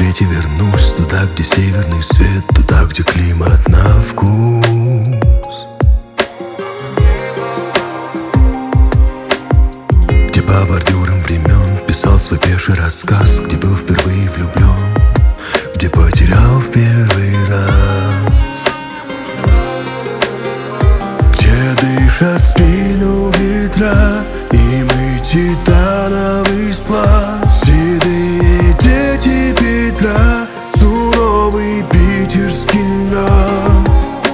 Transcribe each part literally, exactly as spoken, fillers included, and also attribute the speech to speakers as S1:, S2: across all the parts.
S1: рассвете вернусь туда, где северный свет, туда, где климат на вкус, где по бордюрам времен писал свой пеший рассказ, где был впервые влюблен, где потерял в первый раз, где дышат спину ветра, и мы титановый сплав, седые дети Петра, суровый питерский нрав.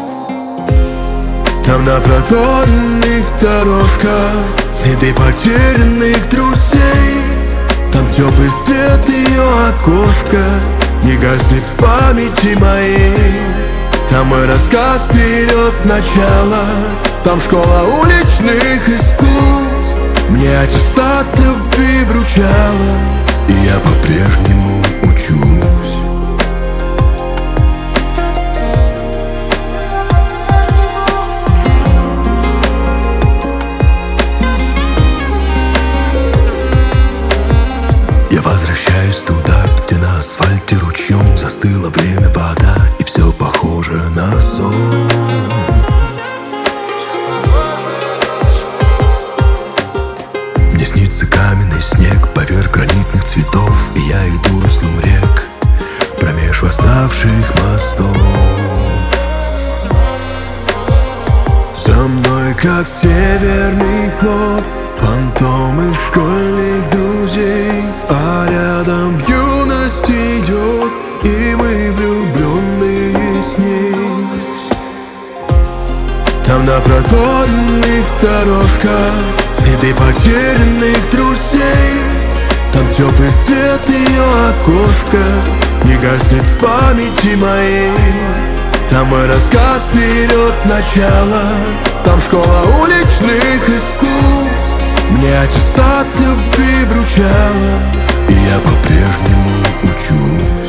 S1: Там на проторенных дорожках следы потерянных друзей, там теплый свет ее окошка не гаснет в памяти моей. Там мой рассказ вперед начала, там школа уличных искусств мне аттестат любви вручала, и я по-прежнему учусь. Я возвращаюсь туда, где на асфальте ручьем застыло время, вода, и все похоже на сон. Мне снится каменный снег поверх гранитных цветов, и я иду руслом рек промеж восставших мостов. За мной, как северный флот, фантомы школьных друзей, а рядом юность идет, и мы влюбленные с ней. Там на проторенных дорожках следы потерянных друзей, там теплый свет ее окошка не гаснет в памяти моей. Там мой рассказ вперед начала, там школа уличных искусств мне аттестат любви вручала, и я по-прежнему учусь.